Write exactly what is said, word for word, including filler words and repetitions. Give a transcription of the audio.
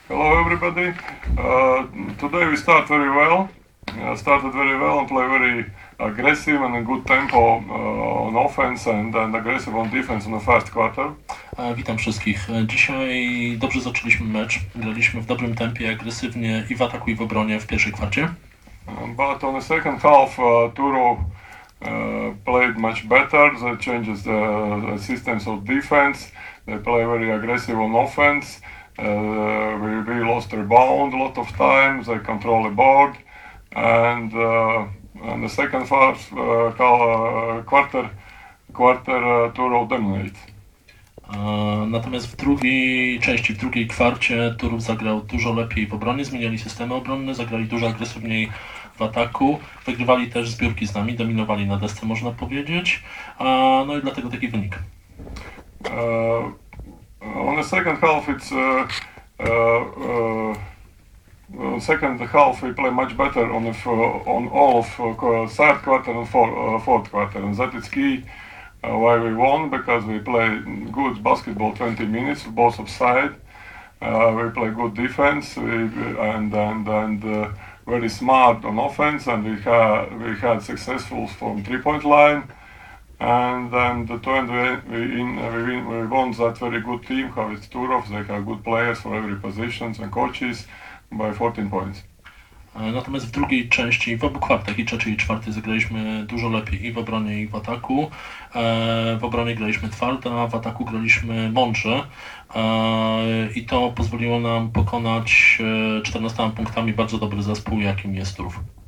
Hello everybody. Uh, today we start very well. Uh, started very well and play very aggressive and a good tempo uh, on offense and, and aggressive on defense in the first quarter. E, Witam wszystkich. E, Dzisiaj dobrze zaczęliśmy mecz. Graliśmy w dobrym tempie, agresywnie i w ataku i w obronie w pierwszej kwarcie. Um, but on the second half, uh, Turo uh, played much better. They changes the, the systems of defense. They play very aggressive on offense. Uh, we, we lost rebound a lot of times. They control the board, and uh, in the second half, uh, uh, quarter, quarter uh, Turo dominate. E, Natomiast w drugiej części, w drugiej kwarcie Turów zagrał dużo lepiej w obronie, zmieniali systemy obronne, zagrali dużo agresywniej w ataku, wygrywali też zbiórki z nami, dominowali na desce, można powiedzieć. E, No i dlatego taki wynik. Uh, on the second half, it's uh, uh, uh, second half we play much better on the f- on all of uh, third quarter and four, uh, fourth quarter, and that is key uh, why we won, because we play good basketball twenty minutes both of side. Uh, we play good defense we, and and and uh, very smart on offense, and we had we had successful from three point line. And then the two and we we, in, we, win, we won that very good team, how it's Turov. They have good players for every positions and coaches by fourteen points. E, Natomiast w drugiej części, w obu kwartach, i trzeciej i czwartej, zagraliśmy dużo lepiej i w obronie, i w ataku. E, W obronie graliśmy twardo, a w ataku graliśmy mądrze. E, I to pozwoliło nam pokonać e, czternastoma punktami bardzo dobry zespół, jakim jest Turów.